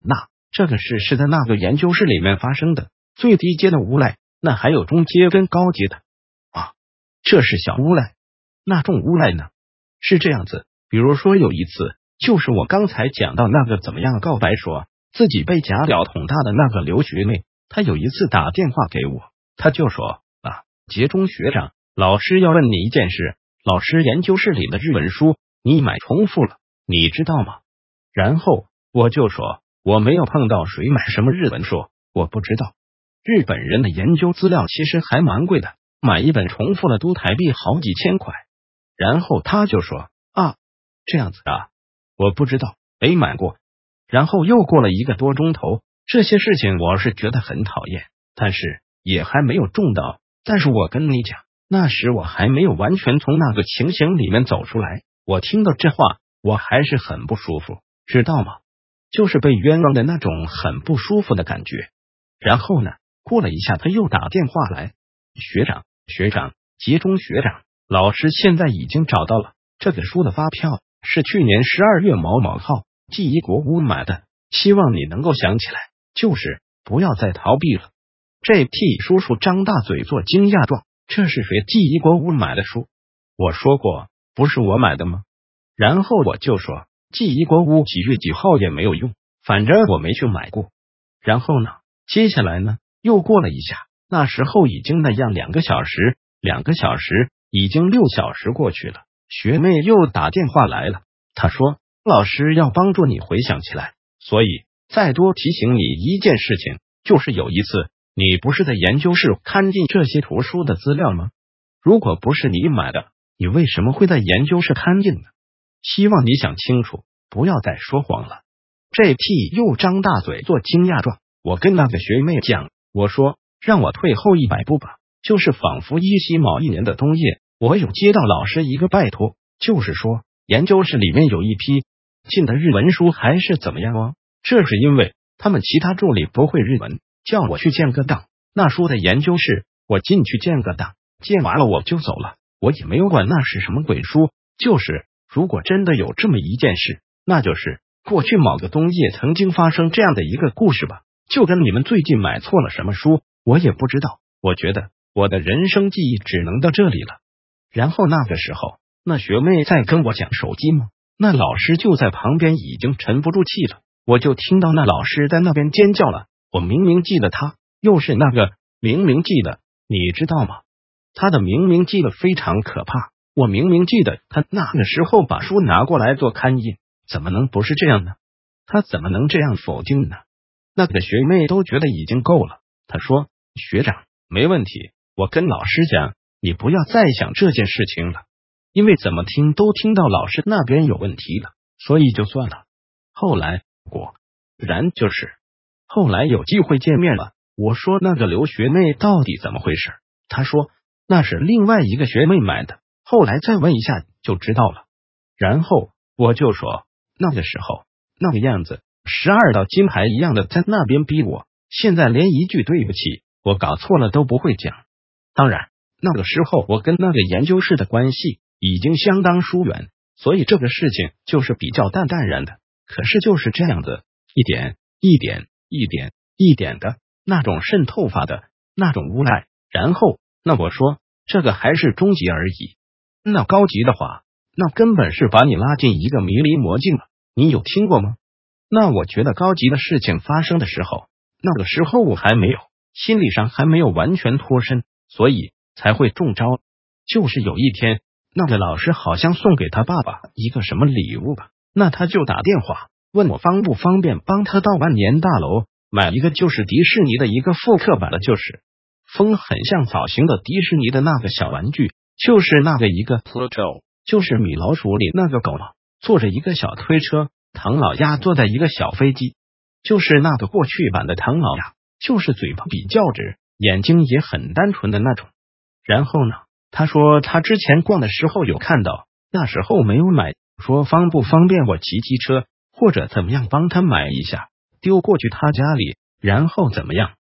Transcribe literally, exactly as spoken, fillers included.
那这个事是在那个研究室里面发生的，最低阶的无赖，那还有中阶跟高阶的啊，这是小无赖，那重无赖呢？是这样子，比如说有一次，就是我刚才讲到那个怎么样告白说自己被假屌捅大的那个刘学妹，她有一次打电话给我，她就说啊，杰中学长，老师要问你一件事，老师研究室里的日文书你买重复了，你知道吗？然后我就说我没有碰到谁买什么日文书，我不知道。日本人的研究资料其实还蛮贵的，买一本重复了都台币好几千块。然后他就说啊，这样子啊，我不知道，没买过。然后又过了一个多钟头，这些事情我是觉得很讨厌，但是也还没有中到。但是我跟你讲，那时我还没有完全从那个情形里面走出来，我听到这话我还是很不舒服，知道吗？就是被冤枉的那种很不舒服的感觉。然后呢，过了一下他又打电话来，学长学长杰中学长，老师现在已经找到了，这个书的发票是去年十二月某某号记忆国屋买的，希望你能够想起来，就是不要再逃避了。这 T 叔叔张大嘴做惊讶状，这是谁记忆国屋买的书？我说过不是我买的吗？然后我就说记忆国屋几月几号也没有用，反正我没去买过。然后呢，接下来呢，又过了一下，那时候已经那样两个小时，两个小时已经六小时过去了，学妹又打电话来了，她说老师要帮助你回想起来，所以再多提醒你一件事情，就是有一次你不是在研究室看进这些图书的资料吗？如果不是你买的，你为什么会在研究室看进呢？希望你想清楚，不要再说谎了。这 T 又张大嘴做惊讶状，我跟那个学妹讲，我说让我退后一百步吧，就是仿佛依稀某一年的冬夜，我有接到老师一个拜托，就是说研究室里面有一批进的日文书还是怎么样哦，这是因为他们其他助理不会日文，叫我去建个档，那书的研究室我进去建个档，建完了我就走了，我也没有管那是什么鬼书，就是如果真的有这么一件事，那就是过去某个冬夜曾经发生这样的一个故事吧，就跟你们最近买错了什么书我也不知道，我觉得我的人生记忆只能到这里了。然后那个时候那学妹在跟我讲手机吗？那老师就在旁边已经沉不住气了，我就听到那老师在那边尖叫了，我明明记得他又是那个明明记得，你知道吗？他的明明记得非常可怕，我明明记得他那个时候把书拿过来做刊印，怎么能不是这样呢？他怎么能这样否定呢？那个学妹都觉得已经够了，她说学长没问题，我跟老师讲，你不要再想这件事情了，因为怎么听都听到老师那边有问题了，所以就算了。后来果然就是后来有机会见面了，我说那个刘学妹到底怎么回事？她说那是另外一个学妹买的，后来再问一下就知道了。然后我就说那个时候那个样子十二道金牌一样的在那边逼我，现在连一句对不起我搞错了都不会讲。当然那个时候我跟那个研究室的关系已经相当疏远，所以这个事情就是比较淡淡然的，可是就是这样子一点一点一点一点的那种渗透法的那种无赖。然后那我说这个还是中级而已，那高级的话那根本是把你拉进一个迷离魔境了，你有听过吗？那我觉得高级的事情发生的时候，那个时候我还没有心理上还没有完全脱身，所以才会中招。就是有一天那个老师好像送给他爸爸一个什么礼物吧，那他就打电话问我方不方便帮他到万年大楼买一个就是迪士尼的一个复刻版的，就是风很像造型的迪士尼的那个小玩具，就是那个一个 Pluto， 就是米老鼠里那个狗嘛，坐着一个小推车，唐老鸭坐在一个小飞机，就是那个过去版的唐老鸭，就是嘴巴比较直，眼睛也很单纯的那种。然后呢，他说他之前逛的时候有看到，那时候没有买，说方不方便我骑机车或者怎么样帮他买一下，丢过去他家里，然后怎么样